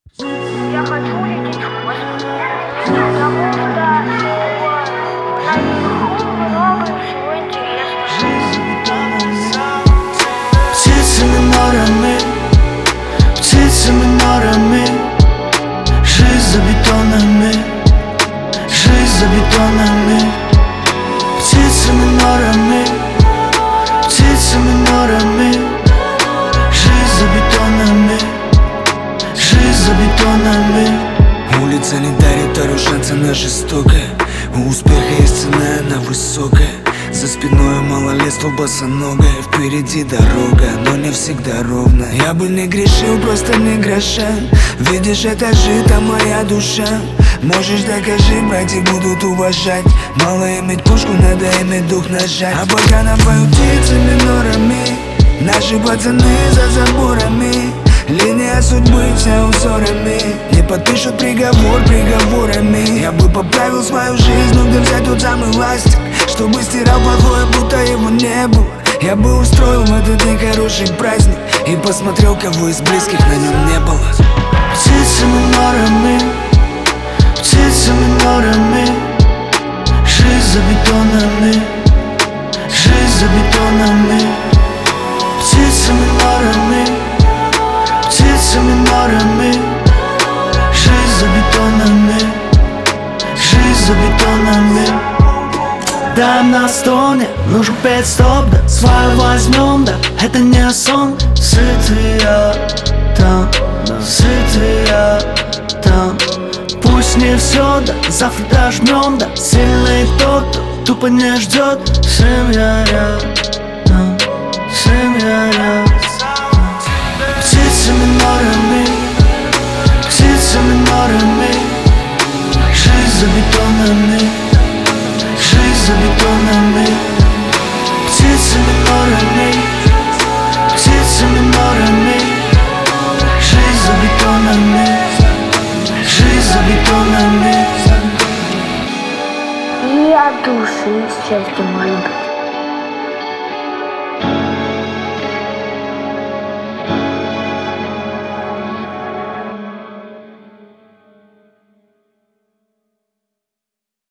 Я хочу лететь в космос, потому что наверху много всего интересного. Птицами норами, жизнь за бетонами, жизнь за бетонами. Птицами норами, жизнь за бетонами, жизнь за бетонами. Улица не дарит второй шанс, она жестокая. У успеха есть цена, она высокая. За спиной малолетство босоногое. Впереди дорога, но не всегда ровно. Я бы не грешил, просто не гроша. Видишь, это жито моя душа. Можешь, докажи, братья будут уважать. Мало иметь пушку, надо иметь дух нажать. А пока нам поют птицами норами, наши пацаны за заборами. Линия судьбы вся узорами. Не подпишут приговор приговорами. Я бы поправил свою жизнь, но где взять тот самый ластик, чтобы стирал плохое, будто его не было. Я бы устроил в этот день хороший праздник и посмотрел, кого из близких на нем не было. Птицами норами, жизнь за бетонами, жизнь за бетонами. Птицами норами, жизнь за бетонами, жизнь за бетонами. Да, на стоне нужен 5 стоп, да, свою возьмем, да, это не сон. Сытые там, сытые там. Пусть не все, да, завтра дожмем, да, сильный тот, кто тупо не ждет. Семья рядом, семья рядом. Птицами норами, жизнь за бетонами, жизнь за бетонами. Птицами норами, жизнь за бетонами, жизнь за бетонами. И от души с счастьем моим.